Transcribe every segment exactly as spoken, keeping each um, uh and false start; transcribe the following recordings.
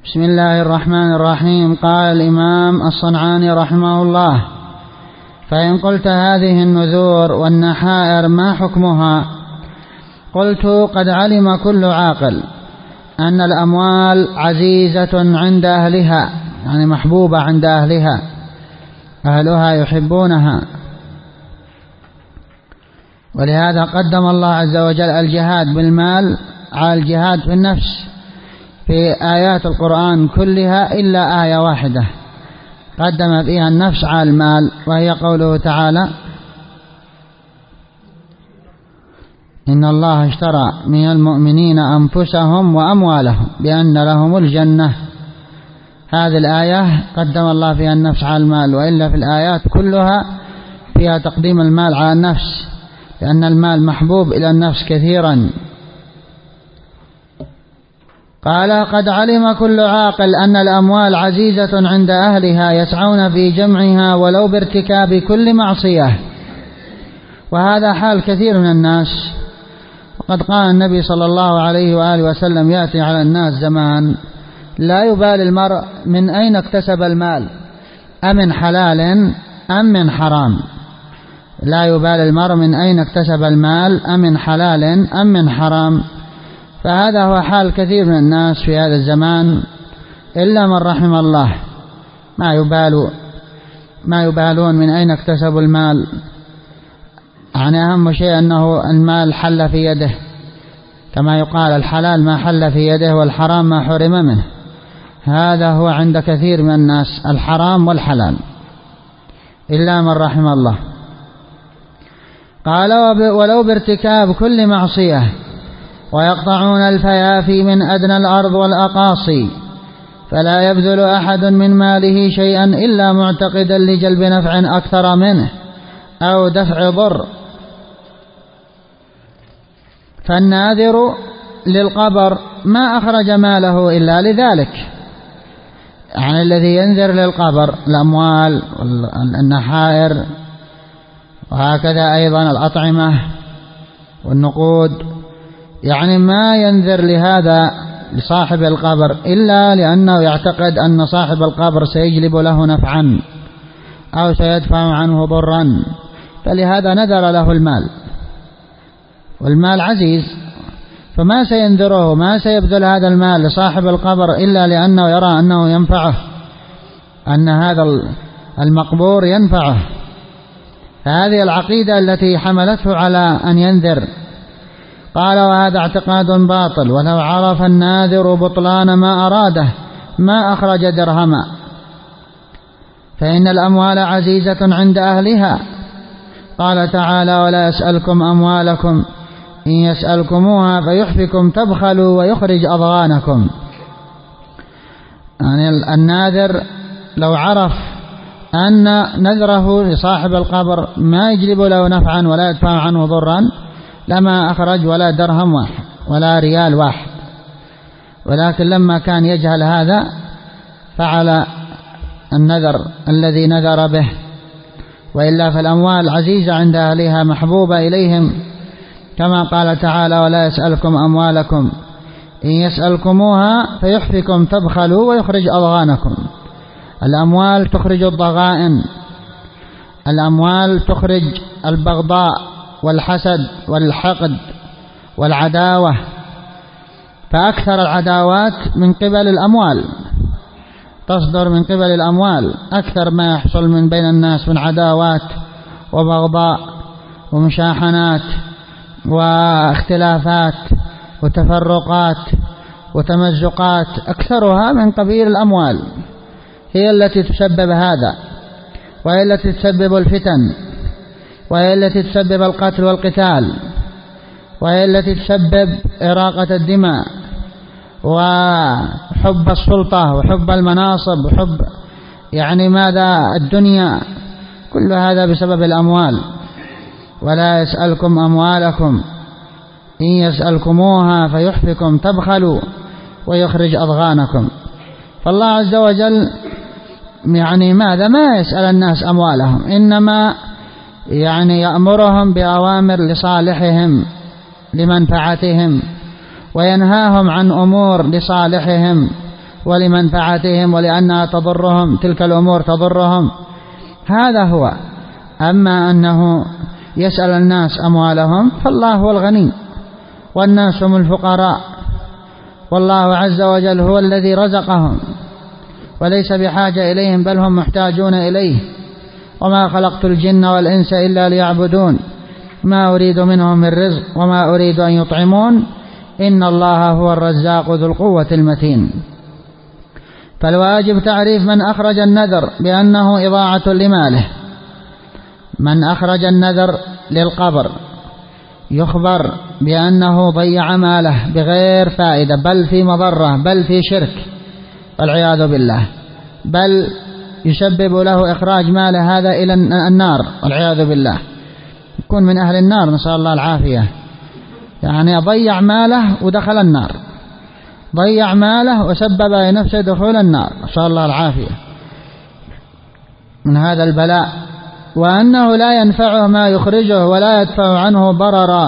بسم الله الرحمن الرحيم. قال الإمام الصنعاني رحمه الله: فإن قلت هذه النذور والنحائر ما حكمها؟ قلت: قد علم كل عاقل أن الأموال عزيزة عند أهلها، يعني محبوبة عند أهلها، أهلها يحبونها، ولهذا قدم الله عز وجل الجهاد بالمال على الجهاد في النفس في آيات القرآن كلها إلا آية واحدة قدم فيها النفس على المال، وهي قوله تعالى: إن الله اشترى من المؤمنين أنفسهم وأموالهم بأن لهم الجنة. هذه الآية قدم الله فيها النفس على المال، وإلا في الآيات كلها فيها تقديم المال على النفس، لأن المال محبوب إلى النفس كثيرا. قال: قد علم كل عاقل أن الأموال عزيزة عند أهلها يسعون في جمعها ولو بارتكاب كل معصية، وهذا حال كثير من الناس. وقد قال النبي صلى الله عليه وآله وسلم: يأتي على الناس زمان لا يبالي المرء من أين اكتسب المال، أمن حلال أم من حرام. لا يبالي المرء من أين اكتسب المال، أمن حلال أم من حرام. فهذا هو حال كثير من الناس في هذا الزمان، إلا من رحم الله، ما يبالوا ما يبالون من أين اكتسبوا المال. يعني أهم شيء أنه المال حل في يده، كما يقال: الحلال ما حل في يده والحرام ما حرم منه. هذا هو عند كثير من الناس، الحرام والحلال، إلا من رحم الله. قال: ولو بارتكاب كل معصية، ويقطعون الفيافي من أدنى الأرض والأقاصي، فلا يبذل أحد من ماله شيئا إلا معتقدا لجلب نفع أكثر منه أو دفع ضر. فالناذر للقبر ما أخرج ماله إلا لذلك، يعني الذي ينذر للقبر الأموال والنحائر، وهكذا أيضا الأطعمة والنقود، يعني ما ينذر لهذا لصاحب القبر إلا لأنه يعتقد أن صاحب القبر سيجلب له نفعا أو سيدفع عنه ضرا، فلهذا نذر له المال، والمال عزيز، فما سينذره، ما سيبذل هذا المال لصاحب القبر إلا لأنه يرى أنه ينفعه، أن هذا المقبور ينفعه. فهذه العقيدة التي حملته على أن ينذر. قال: وهذا اعتقاد باطل، ولو عرف الناذر بطلان ما أراده ما أخرج درهما، فإن الأموال عزيزة عند أهلها. قال تعالى: ولا يسألكم أموالكم إن يسألكموها فيحفكم تبخلوا ويخرج أضغانكم. يعني الناذر لو عرف أن نذره لصاحب القبر ما يجلب له نفعا ولا يدفع عنه ضرا لما أخرج ولا درهم واحد ولا ريال واحد، ولكن لما كان يجهل هذا فعل النذر الذي نذر به. وإلا فالأموال عزيزة عند أهلها محبوبة إليهم، كما قال تعالى: ولا يسألكم أموالكم إن يسألكموها فيحفكم تبخلوا ويخرج أضغانكم. الأموال تخرج الضغائن، الأموال تخرج البغضاء والحسد والحقد والعداوة، فأكثر العداوات من قبل الأموال، تصدر من قبل الأموال، أكثر ما يحصل من بين الناس من عداوات وبغضاء ومشاحنات واختلافات وتفرقات وتمزقات، أكثرها من قبيل الأموال، هي التي تسبب هذا، وهي التي تسبب الفتن، وهي التي تسبب القتل والقتال، وهي التي تسبب إراقة الدماء وحب السلطة وحب المناصب وحب يعني ماذا الدنيا، كل هذا بسبب الأموال. ولا يسألكم أموالكم إن يسألكموها فيحفكم تبخلوا ويخرج أضغانكم. فالله عز وجل يعني ماذا ما يسأل الناس أموالهم، إنما يعني يأمرهم بأوامر لصالحهم لمنفعتهم، وينهاهم عن أمور لصالحهم ولمنفعتهم ولأنها تضرهم، تلك الأمور تضرهم، هذا هو. أما أنه يسأل الناس أموالهم فالله هو الغني والناس هم الفقراء، والله عز وجل هو الذي رزقهم وليس بحاجة إليهم بل هم محتاجون إليه. وما خلقت الجن والإنس إلا ليعبدون ما أريد منهم من رزق وما أريد أن يطعمون إن الله هو الرزاق ذو القوة المتين. فالواجب تعريف من أخرج النذر بأنه إضاعة لماله. من أخرج النذر للقبر يخبر بأنه ضيع ماله بغير فائدة، بل في مضرة، بل في شرك والعياذ بالله، بل يسبب له إخراج ماله هذا إلى النار والعياذ بالله، يكون من أهل النار نسأل الله العافية. يعني ضيع ماله ودخل النار، ضيع ماله وسبب لنفسه دخول النار نسأل الله العافية من هذا البلاء. وأنه لا ينفعه ما يخرجه ولا يدفع عنه ضررا.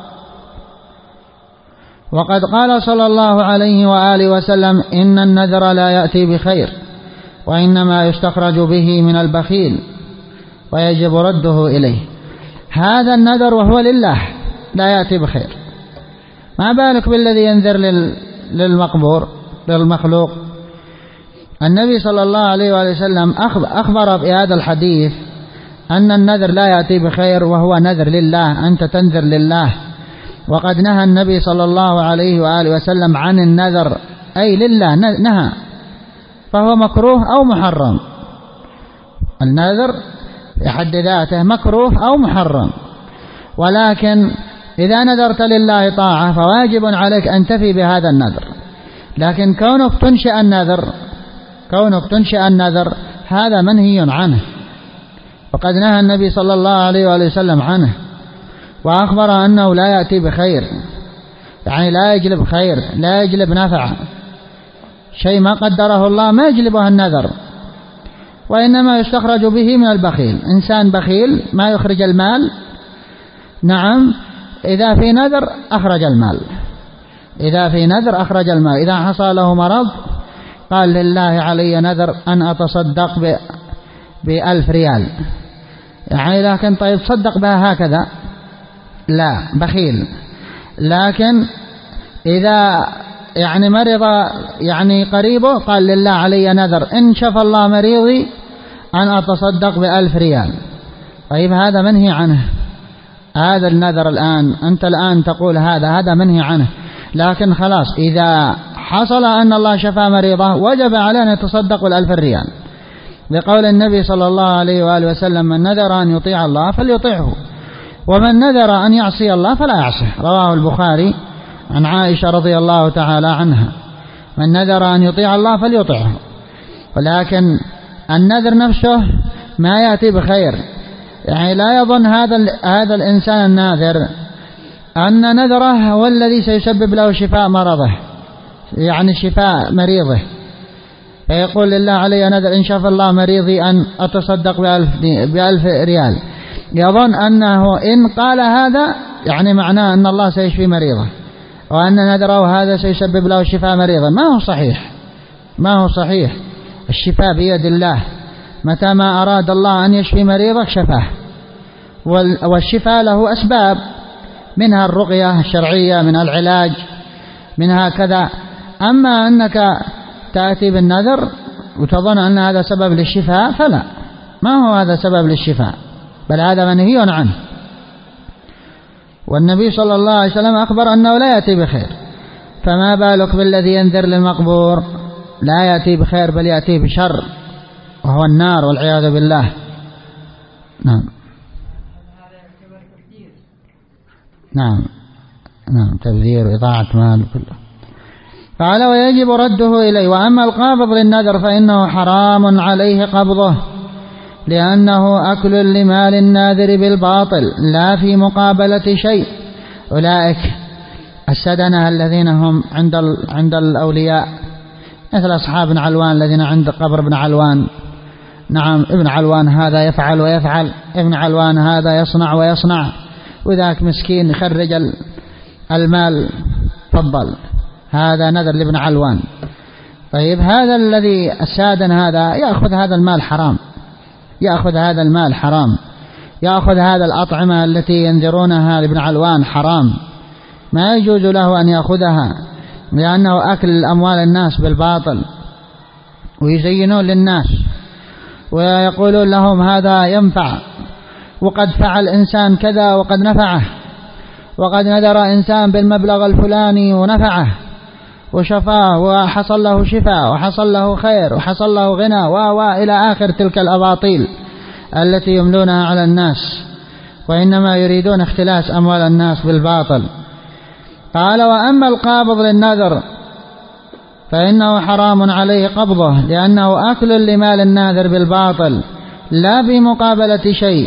وقد قال صلى الله عليه وآله وسلم إن النذر لا يأتي بخير وإنما يستخرج به من البخيل ويجب رده إليه. هذا النذر وهو لله لا يأتي بخير، ما بالك بالذي ينذر للمقبور للمخلوق. النبي صلى الله عليه وآله وسلم أخبر في هذا الحديث أن النذر لا يأتي بخير وهو نذر لله، أنت تنذر لله. وقد نهى النبي صلى الله عليه وآله وسلم عن النذر أي لله نهى، فهو مكروه أو محرم. النذر بحد ذاته مكروه أو محرم، ولكن إذا نذرت لله طاعة فواجب عليك أن تفي بهذا النذر. لكن كونك تنشئ النذر كونك تنشئ النذر هذا منهي عنه، وقد نهى النبي صلى الله عليه وآله وسلم عنه، وأخبر أنه لا يأتي بخير، يعني لا يجلب خير، لا يجلب نفع، شيء ما قدره الله ما يجلبه النذر، وإنما يستخرج به من البخيل. إنسان بخيل ما يخرج المال، نعم، إذا في نذر أخرج المال، إذا في نذر أخرج المال. إذا حصل له مرض قال لله علي نذر أن أتصدق ب بألف ريال، يعني لكن طيب تصدق بها هكذا، لا، بخيل. لكن إذا يعني مرض يعني قريبه قال لله علي نذر إن شفى الله مريضي أن أتصدق بألف ريال، طيب هذا منهي عنه. هذا النذر الآن أنت الآن تقول هذا هذا منهي عنه، لكن خلاص إذا حصل أن الله شفى مريضه وجب عليه أن يتصدق بالألف ريال، لقول النبي صلى الله عليه وآله وسلم من نذر أن يطيع الله فليطيعه ومن نذر أن يعصي الله فلا يعصيه، رواه البخاري عن عائشة رضي الله تعالى عنها. من نذر أن يطيع الله فليطيعه. ولكن النذر نفسه ما يأتي بخير، يعني لا يظن هذا هذا الإنسان الناذر أن نذره هو الذي سيسبب له شفاء مرضه، يعني شفاء مريضه، فيقول لله علي نذر إن شفى الله مريضي أن أتصدق بألف, بألف ريال، يظن أنه إن قال هذا يعني معناه أن الله سيشفي مريضه وأن نذره هذا سيسبب له شفاء مريضه. ما هو صحيح، ما هو صحيح. الشفاء بيد الله، متى ما أراد الله أن يشفي مريضك شفاه، والشفاء له أسباب، منها الرقية الشرعية، منها العلاج، منها كذا. أما أنك تأتي بالنذر وتظن أن هذا سبب للشفاء فلا، ما هو هذا سبب للشفاء، بل هذا منهي عنه. والنبي صلى الله عليه وسلم أخبر أنه لا يأتي بخير، فما بالك بالذي ينذر للمقبور لا يأتي بخير بل يأتي بشر وهو النار والعياذ بالله. نعم نعم نعم تبذير وإضاعة مال كله. قال ويجب رده إليه. وأما القابض للنذر فإنه حرام عليه قبضه، لأنه أكل لمال الناذر بالباطل لا في مقابلة شيء. أولئك السدنة الذين هم عند عند الأولياء، مثل أصحاب ابن علوان الذين عند قبر ابن علوان. نعم، ابن علوان هذا يفعل ويفعل، ابن علوان هذا يصنع ويصنع، وذاك مسكين يخرج المال، فضل، هذا نذر لابن علوان. طيب هذا الذي السادن هذا يأخذ هذا المال حرام، يأخذ هذا المال حرام، يأخذ هذا الأطعمة التي ينذرونها لابن علوان حرام، ما يجوز له أن يأخذها، لأنه أكل أموال الناس بالباطل، ويزينون للناس ويقولون لهم هذا ينفع، وقد فعل إنسان كذا وقد نفعه، وقد نذر إنسان بالمبلغ الفلاني ونفعه وشفاه وحصل له شفاء وحصل له خير وحصل له غنى وإلى آخر تلك الأباطيل التي يملونها على الناس، وإنما يريدون اختلاس أموال الناس بالباطل. قال: وأما القابض للنذر فإنه حرام عليه قبضه، لأنه أكل لمال الناذر بالباطل لا بمقابلة شيء.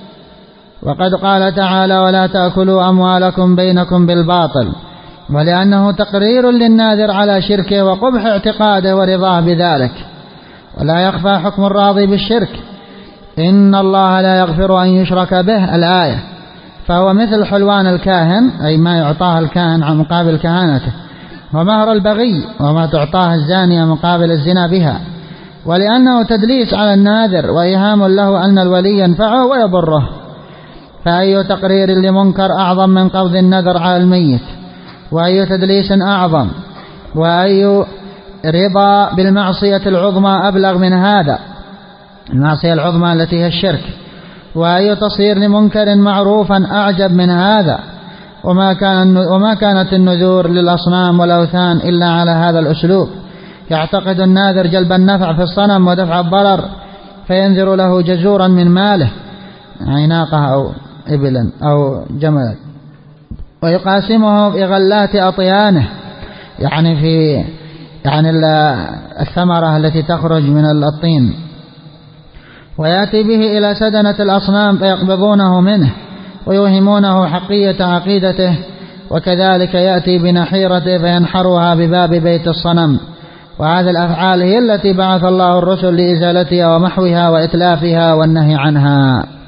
وقد قال تعالى: ولا تأكلوا أموالكم بينكم بالباطل، ولأنه تقرير للناذر على شركه وقبح اعتقاده ورضاه بذلك. ولا يخفى حكم الراضي بالشرك، إن الله لا يغفر أن يشرك به، الآية. فهو مثل حلوان الكاهن، أي ما يعطاه الكاهن عن مقابل كهانته، ومهر البغي وما تعطاه الزانية مقابل الزنا بها. ولأنه تدليس على الناذر وإيهام له أن الولي ينفعه ويضره، فأي تقرير لمنكر أعظم من قبض النذر على الميت، وأي تدليس أعظم، وأي رضا بالمعصية العظمى أبلغ من هذا، المعصية العظمى التي هي الشرك، وأي تصير لمنكر معروفا أعجب من هذا. وما كان وما كانت النذور للأصنام والأوثان إلا على هذا الأسلوب، يعتقد الناذر جلب النفع في الصنم ودفع الضرر، فينذر له جزورا من ماله، يعني ناقة أو إبلا أو جمل، ويقاسمه بغلات أطيانه، يعني في يعني الثمرة التي تخرج من الطين، ويأتي به إلى سدنة الأصنام فيقبضونه منه ويوهمونه حقية عقيدته، وكذلك يأتي بنحيرته فينحرها بباب بيت الصنم. وهذه الأفعال هي التي بعث الله الرسل لإزالتها ومحوها وإتلافها والنهي عنها.